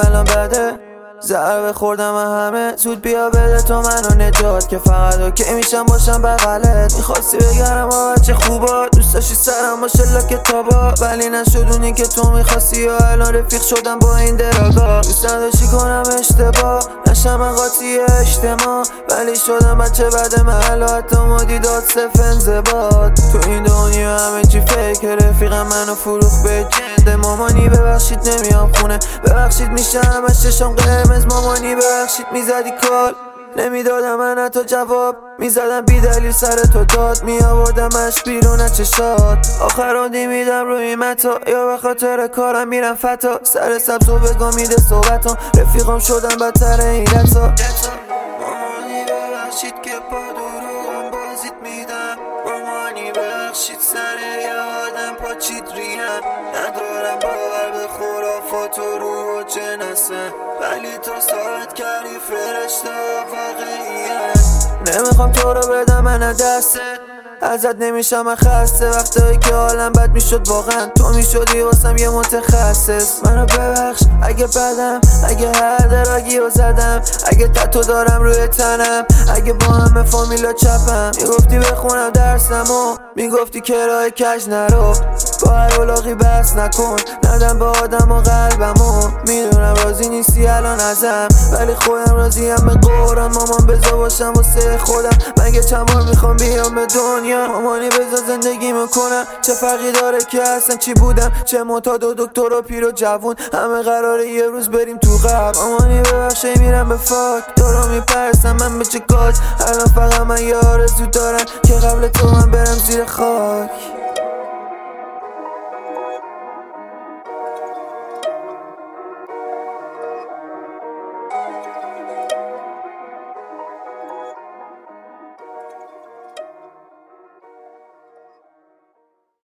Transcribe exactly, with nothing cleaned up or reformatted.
الان بده ضربه خوردم و همه زود بیا بده تو منو نجات که فقط اوکی میشم باشم بغلت. میخواستی بگرم و بچه خوبا دوست داشتی سرم باشه لا کتابا ولی نشد اونی که تو میخواستی و الان رفیق شدم با این دراگا. دوست نداشتی کنم اشتباه نشم من قاطی اجتماع ولی شدم بچه بد محل و حتی مدی داد صف انضباط. تو این دنیا همه چی فیک رفیقم منو فروخ به جنده. مامانی ببخشید نمیام خونه ببخشید میشه همش چشام قرمز. مامانی ببخشید میزدی کال نمیدادم من حتی جواب میزدم بی دلیل سر تو داد میآوردمش بیرون از چشات. آخراندی میدم روی متا یا به خاطر کارم میرم فتا سر سبز و بگم میده صحبتم رفیقم شدم بدتر این رتا. مامانی ببخشید که با دروغم بازیت میدم. مامانی ببخشید سر یه آدم پاچید ریم. ندارم باور به خرافات و روح و جنسه ولی تو ساعت کردی فرشته واقعیت. نمیخوام تو رو بدم من دسته ازت نمیشم من خسته وقتایی که حالم بد میشد واقعا تو میشدی واسم یه متخصص. منو ببخش اگه بدم اگه هر دراگی رو زدم اگه تتو دارم روی تنم اگه با همه فامیلا چپم. میگفتی بخونم درسمو میگفتی که راه کج نرو با هر اولاقی بحث نکن ندم به آدم و قلبمو. میدونم راضی نیستی الان ازم ولی خودم راضیم به قرآن. مامان بذار باشم واسه خودم مگه چند بار میخوام بیام به دنیا. مامانی بذار زندگی میکنم چه فرقی داره که اصلا چی بودم چه معتاد و دکتر و پیر و جوون همه قراره یه روز بریم تو قبر. مامانی ببخشی میرم به فاک دارو میپرسم من به چه کاج الان فقط من یه آرزو دارم که قبل تو من برم زیر خاک.